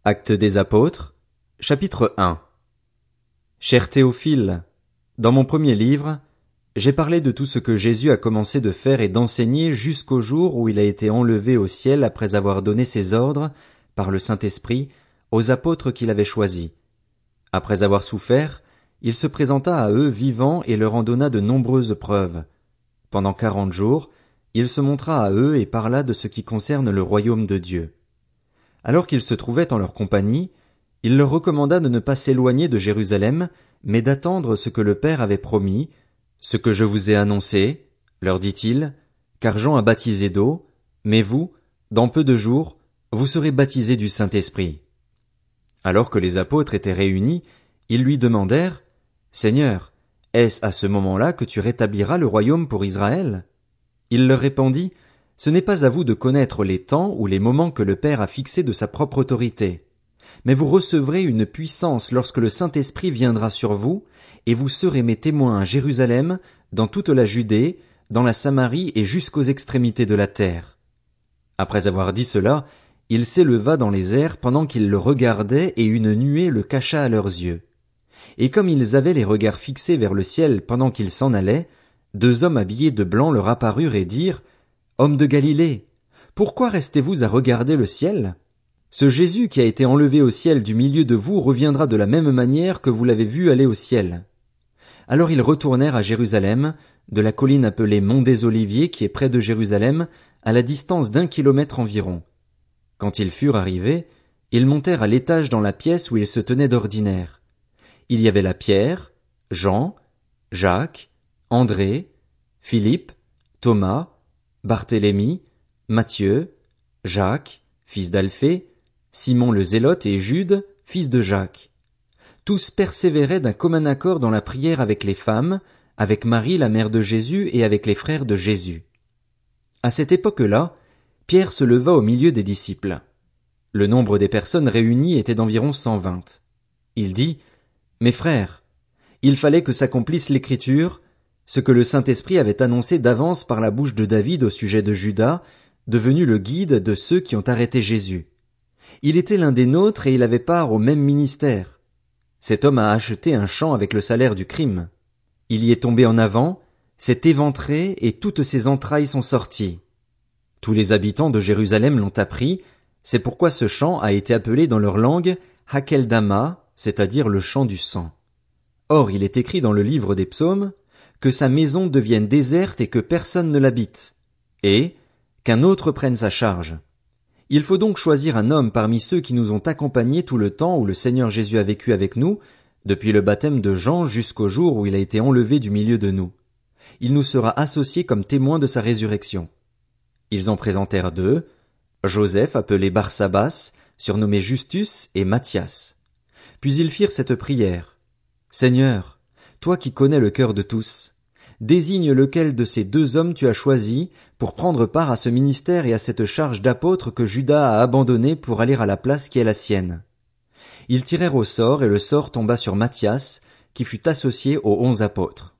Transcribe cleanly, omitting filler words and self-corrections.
Actes des Apôtres, chapitre 1. Cher Théophile, dans mon premier livre, j'ai parlé de tout ce que Jésus a commencé de faire et d'enseigner jusqu'au jour où il a été enlevé au ciel après avoir donné ses ordres, par le Saint-Esprit, aux apôtres qu'il avait choisis. Après avoir souffert, il se présenta à eux vivant et leur en donna de nombreuses preuves. Pendant 40 jours, il se montra à eux et parla de ce qui concerne le royaume de Dieu. Alors qu'ils se trouvaient en leur compagnie, il leur recommanda de ne pas s'éloigner de Jérusalem, mais d'attendre ce que le Père avait promis, ce que je vous ai annoncé, leur dit-il, car Jean a baptisé d'eau, mais vous, dans peu de jours, vous serez baptisés du Saint-Esprit. Alors que les apôtres étaient réunis, ils lui demandèrent, Seigneur, est-ce à ce moment-là que tu rétabliras le royaume pour Israël? Il leur répondit, Ce n'est pas à vous de connaître les temps ou les moments que le Père a fixés de sa propre autorité. Mais vous recevrez une puissance lorsque le Saint-Esprit viendra sur vous, et vous serez mes témoins à Jérusalem, dans toute la Judée, dans la Samarie et jusqu'aux extrémités de la terre. Après avoir dit cela, il s'éleva dans les airs pendant qu'ils le regardaient et une nuée le cacha à leurs yeux. Et comme ils avaient les regards fixés vers le ciel pendant qu'ils s'en allaient, 2 hommes habillés de blanc leur apparurent et dirent, Hommes de Galilée, pourquoi restez-vous à regarder le ciel? Ce Jésus qui a été enlevé au ciel du milieu de vous reviendra de la même manière que vous l'avez vu aller au ciel. Alors ils retournèrent à Jérusalem, de la colline appelée Mont des Oliviers qui est près de Jérusalem, à la distance d'1 kilomètre environ. Quand ils furent arrivés, ils montèrent à l'étage dans la pièce où ils se tenaient d'ordinaire. Il y avait là Pierre, Jean, Jacques, André, Philippe, Thomas, Barthélemy, Matthieu, Jacques, fils d'Alphée, Simon le Zélote et Jude, fils de Jacques. Tous persévéraient d'un commun accord dans la prière avec les femmes, avec Marie la mère de Jésus et avec les frères de Jésus. À cette époque-là, Pierre se leva au milieu des disciples. Le nombre des personnes réunies était d'environ 120. Il dit, Mes frères, il fallait que s'accomplisse l'Écriture, ce que le Saint-Esprit avait annoncé d'avance par la bouche de David au sujet de Judas, devenu le guide de ceux qui ont arrêté Jésus. Il était l'un des nôtres et il avait part au même ministère. Cet homme a acheté un champ avec le salaire du crime. Il y est tombé en avant, s'est éventré et toutes ses entrailles sont sorties. Tous les habitants de Jérusalem l'ont appris, c'est pourquoi ce champ a été appelé dans leur langue Hakeldama, c'est-à-dire le champ du sang. Or il est écrit dans le livre des psaumes que sa maison devienne déserte et que personne ne l'habite, et qu'un autre prenne sa charge. Il faut donc choisir un homme parmi ceux qui nous ont accompagnés tout le temps où le Seigneur Jésus a vécu avec nous, depuis le baptême de Jean jusqu'au jour où il a été enlevé du milieu de nous. Il nous sera associé comme témoin de sa résurrection. Ils en présentèrent 2, Joseph appelé Barsabas, surnommé Justus, et Matthias. Puis ils firent cette prière. Seigneur, toi qui connais le cœur de tous, désigne lequel de ces 2 hommes tu as choisi pour prendre part à ce ministère et à cette charge d'apôtre que Judas a abandonné pour aller à la place qui est la sienne. Ils tirèrent au sort et le sort tomba sur Matthias, qui fut associé aux 11 apôtres.